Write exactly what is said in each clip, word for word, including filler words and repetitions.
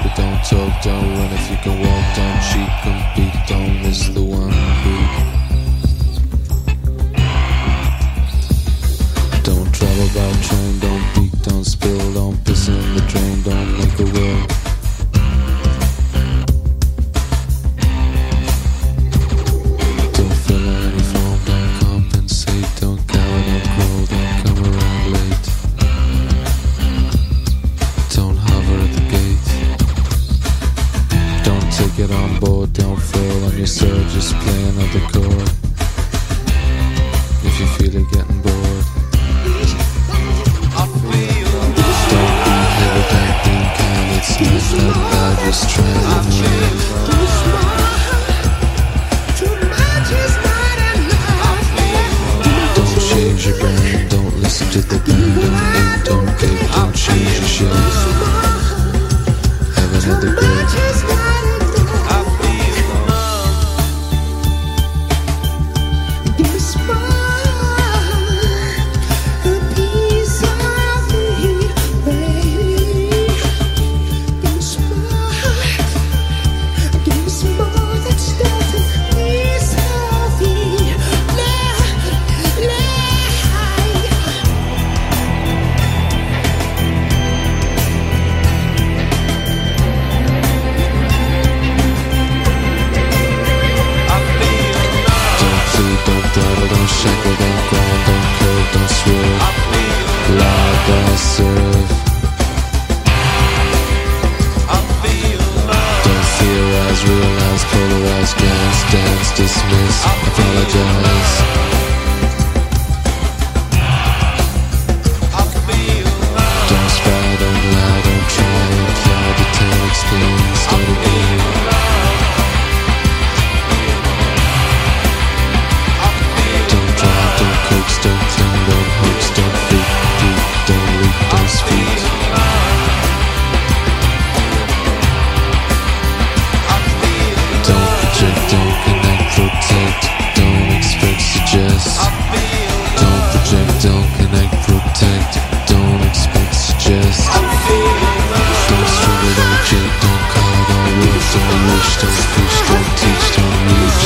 but don't talk, don't run if you can walk, don't cheat, compete, don't miss the one beat. Don't travel by train, don't peek, don't spill, don't piss in the drain, don't make a will. Don't fill any form, don't compensate, don't cower, don't crawl, don't come around late. Don't hover at the gate. Don't take it on board, don't fail on your surge, just play another chord. If you feel it getting bored. Don't be heavy, don't be kind, it's not that bad, just try and live. Don't change your brain, don't listen to the band, don't eat, don't cake, don't change your shape. Have another break. Don't shackle, don't grind, don't curve, don't swerve. Live I serve. Don't theorize, realize, polarize, glance, dance, dismiss, apologize. Don't spy, don't lie, don't try, imply, detain, explain, start again. Don't cling, don't hoax, don't freak, peek, don't leak, don't speak. Don't project, don't connect, protect, don't expect, suggest. Don't project, don't connect, protect, don't expect, suggest. Don't struggle, don't jet, don't call, don't work, don't wish, don't fish, don't teach, don't reach.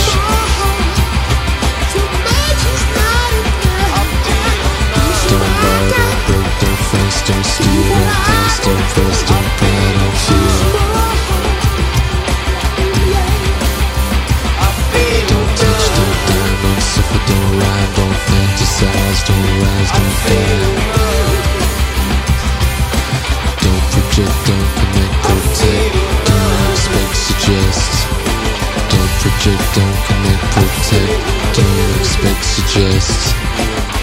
Don't steal, don't pass, don't press, don't cry, don't feel. Don't touch, don't die, don't suffer, don't rhyme, don't fantasize, don't rise, don't die. Don't project, don't connect, protect, don't expect, suggest. Don't project, don't connect, protect, don't expect, suggest.